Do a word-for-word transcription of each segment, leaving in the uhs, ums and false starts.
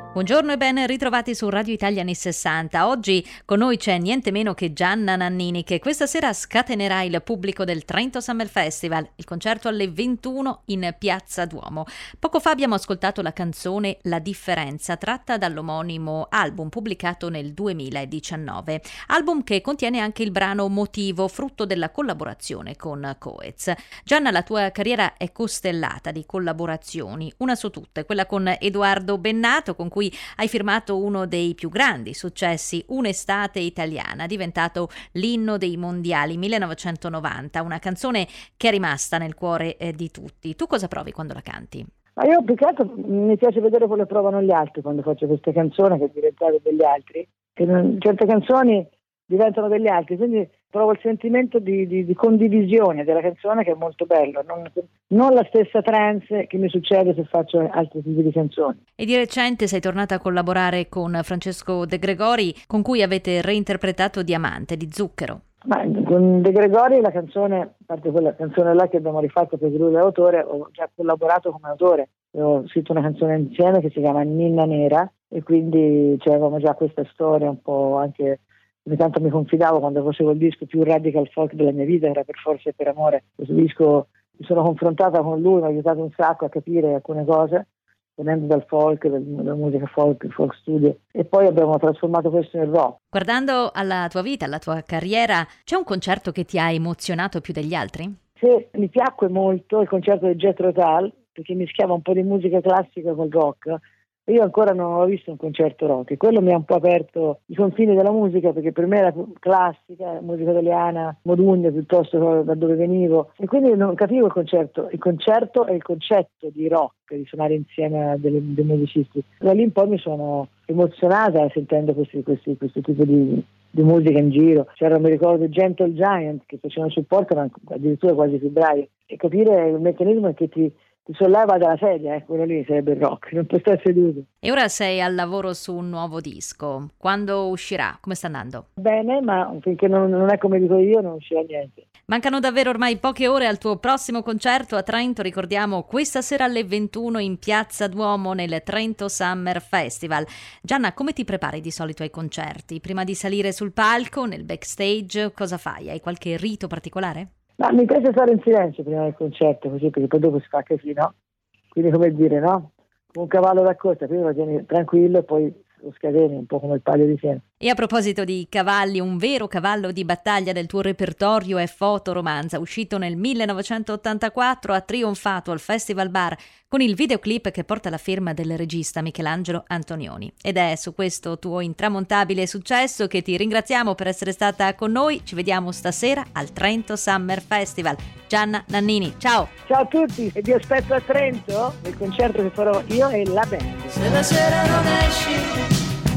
Buongiorno e ben ritrovati su Radio Italia anni sessanta. Oggi con noi c'è niente meno che Gianna Nannini, che questa sera scatenerà il pubblico del Trento Summer Festival, il concerto alle ventuno in Piazza Duomo. Poco fa abbiamo ascoltato la canzone La differenza, tratta dall'omonimo album pubblicato nel duemiladiciannove, album che contiene anche il brano Motivo, frutto della collaborazione con Coez. Gianna, la tua carriera è costellata di collaborazioni, una su tutte, quella con Edoardo Bennato, con cui hai firmato uno dei più grandi successi, Un'estate italiana, diventato l'inno dei mondiali millenovecentonovanta, una canzone che è rimasta nel cuore eh, di tutti. Tu cosa provi quando la canti? Ma io più che altro mi piace vedere come provano gli altri quando faccio queste canzoni, che diventano degli altri, che non, certe canzoni diventano degli altri, quindi provo il sentimento di, di, di condivisione della canzone, che è molto bello, non, non la stessa trance che mi succede se faccio altri tipi di canzoni. E di recente sei tornata a collaborare con Francesco De Gregori, con cui avete reinterpretato Diamante di Zucchero. Ma con De Gregori la canzone, a parte quella canzone là che abbiamo rifatto perché lui è l'autore, ho già collaborato come autore. Ho scritto una canzone insieme che si chiama Ninna Nera, e quindi avevamo già questa storia un po' anche. Ogni tanto mi confidavo quando facevo il disco più radical folk della mia vita, era Per forza e per amore. Questo disco mi sono confrontata con lui, mi ha aiutato un sacco a capire alcune cose, venendo dal folk, dalla musica folk, il folk studio, e poi abbiamo trasformato questo nel rock. Guardando alla tua vita, alla tua carriera, c'è un concerto che ti ha emozionato più degli altri? Sì, mi piacque molto il concerto di Jethro Tull, perché mischiava un po' di musica classica col rock. Io ancora non ho visto un concerto rock, e quello mi ha un po' aperto i confini della musica, perché per me era classica, musica italiana, modugna piuttosto che da dove venivo, e quindi non capivo il concerto, il concerto e il concetto di rock, di suonare insieme a delle, dei musicisti. Da lì in poi mi sono emozionata sentendo questi, questi, questo tipo di, di musica in giro. C'era, mi ricordo, Gentle Giant che facevano supporto, erano addirittura quasi febbraio, e capire il meccanismo che ti ti solleva dalla sedia, eh, quello lì sarebbe il rock, non puoi stare seduto. E ora sei al lavoro su un nuovo disco. Quando uscirà? Come sta andando? Bene, ma finché non, non è come dico io non uscirà niente. Mancano davvero ormai poche ore al tuo prossimo concerto a Trento. Ricordiamo, questa sera alle ventuno in Piazza Duomo nel Trento Summer Festival. Gianna, come ti prepari di solito ai concerti? Prima di salire sul palco, nel backstage, cosa fai? Hai qualche rito particolare? Ma mi piace stare in silenzio prima del concerto, così, perché poi dopo si fa casino. Quindi, come dire, no? Un cavallo da corsa, prima lo tieni tranquillo e poi lo scateni, un po' come il Palio di Siena. E a proposito di cavalli, un vero cavallo di battaglia del tuo repertorio è Fotoromanza, uscito nel millenovecentottantaquattro, ha trionfato al Festival Bar con il videoclip che porta la firma del regista Michelangelo Antonioni. Ed è su questo tuo intramontabile successo che ti ringraziamo per essere stata con noi. Ci vediamo stasera al Trento Summer Festival. Gianna Nannini, ciao! Ciao a tutti, e vi aspetto a Trento nel concerto che farò io e la band. Se la sera non esci,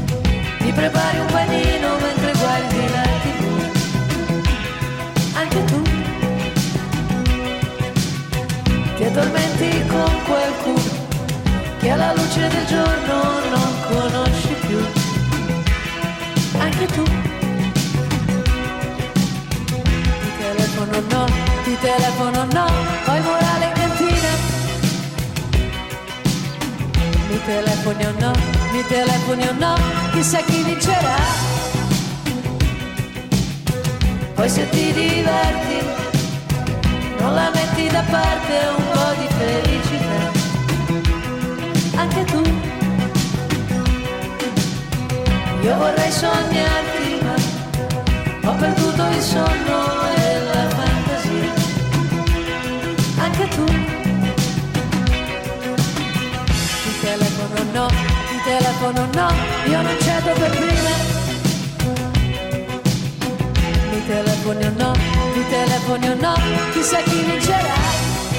ti prepari un panino mentre guardi la tivù. Anche tu ti addormenti con qualcuno che alla luce del giorno non conosci più. Anche tu ti telefono no, ti telefono no, poi morale in cantina. Mi telefoni o no, mi telefoni o no, chissà chi vincerà. Poi se ti diverti, non la metti da parte un po' di felicità. Anche tu, io vorrei sognarti, ma ho perduto il sonno e la fantasia. Anche tu, ti telefono no, ti telefono no, io non cedo per prima. Mi telefoni o no, mi telefoni o no, chissà chi vincerà.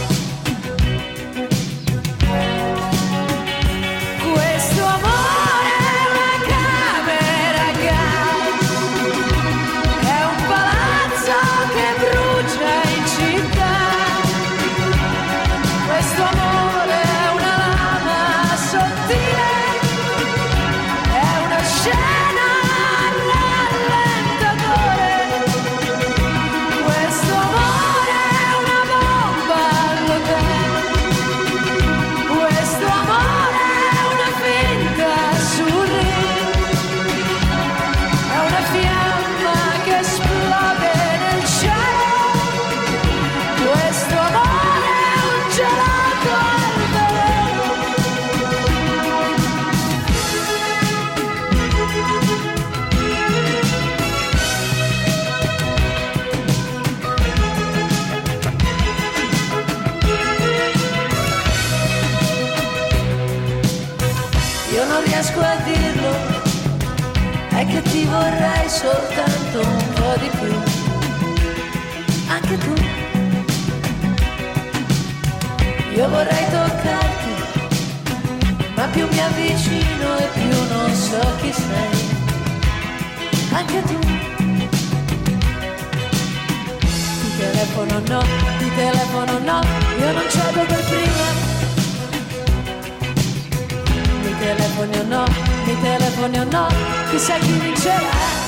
Questo amore è una camera gas, è un palazzo che brucia in città. Questo amore è una lama sottile, è una scena rallentatore. Questo amore è una bomba riesco a dirlo, è che ti vorrei soltanto un po' di più. Anche tu. Io vorrei toccarti, ma più mi avvicino e più non so chi sei. Anche tu. Ti telefono no, ti telefono no, io non cedo per prima. Mi telefoni o no, mi telefoni o no, chissà chi vincerà.